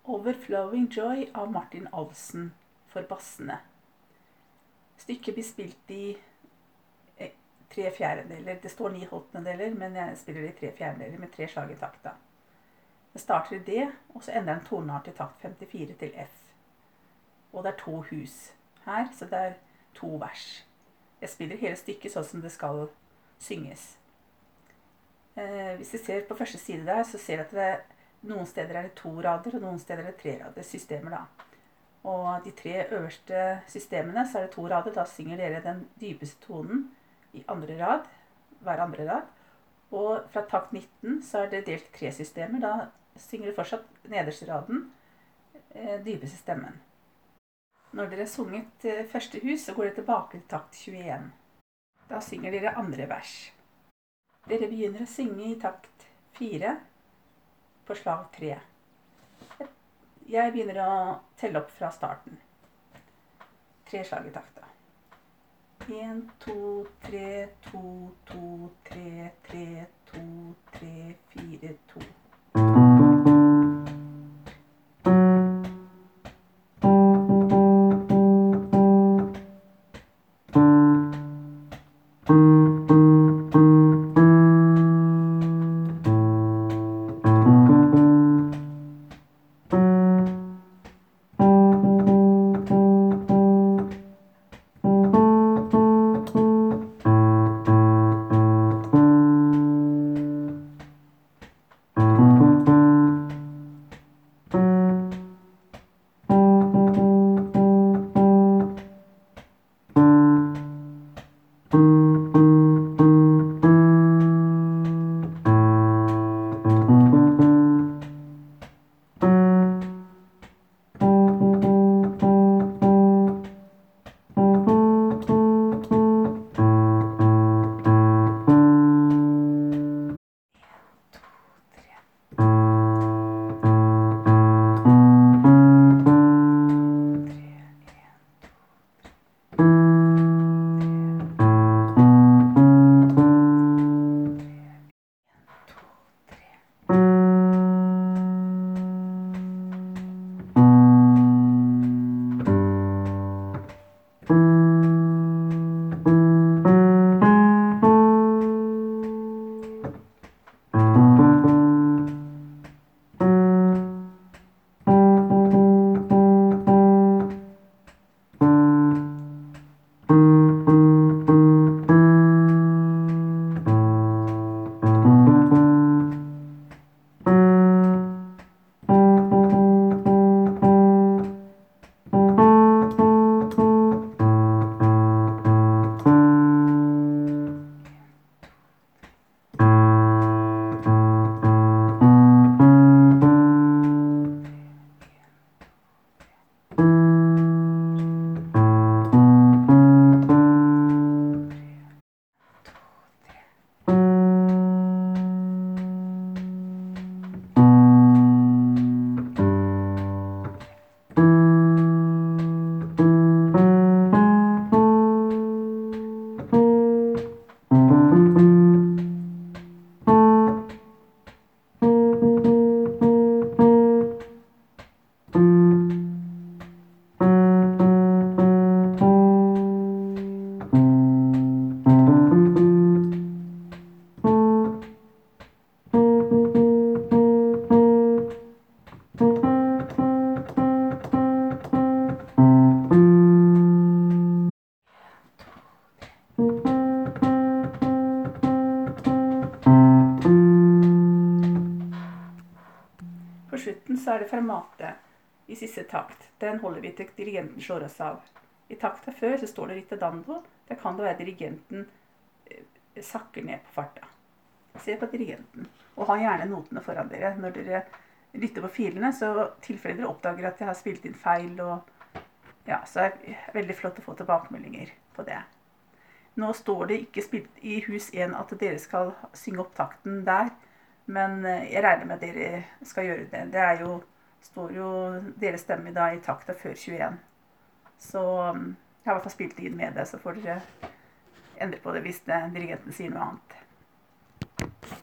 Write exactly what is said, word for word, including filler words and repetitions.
Overflowing Joy av Martin Olsen for bassene. Stykket blir spilt i eh, tre fjerdedeler. Det står ni åttendedeler, men jeg spiller det i tre fjerdedeler med tre slag i takta. Det starter i D, og så ender en toneart i takt femtifire til F. Og det er to hus her, så det er to vers. Jeg spiller hele stykket sånn som det skal synges. Eh, hvis vi ser på første side der, så ser vi at det, noen steder er det to rader, og noen steder er det tre rader systemer da. Og de tre øverste systemene, så er det to rader, da synger dere den dypeste tonen i andre rad, hver andre rad. Og fra takt nitten så er det delt tre systemer, da synger dere fortsatt nederste raden, eh, dypeste stemmen. Når dere har sunget eh, første hus, så går dere tilbake til takt tjueen. Da synger dere andre vers. Dere begynner å synge i takt fire på slag tre. Jeg begynner å telle opp fra starten. Tre slag i takta. En, to, tre, to, to, tre, tre, to, tre, fire, to. På slutten så er det fermate i siste takt. Den holder vi til dirigenten slår oss av. I takta før så står det ritardando. Der kan det være dirigenten eh, sakker ned på farta. Se på dirigenten. Og ha gjerne notene foran dere. Når dere lytter på filene, så tilfeller dere oppdager at jeg har spilt inn feil. Og, ja, så er det veldig flott å få tilbakemeldinger på det. Nå står det ikke spilt i hus én at dere skal synge opp takten der. Men jeg regner med at dere skal gjøre det. Det er jo, står jo deres stemme da i takta før tjueen. Så jeg har i hvert fall spilt inn med det, så får dere endre på det hvis det, dirigenten sier noe annet.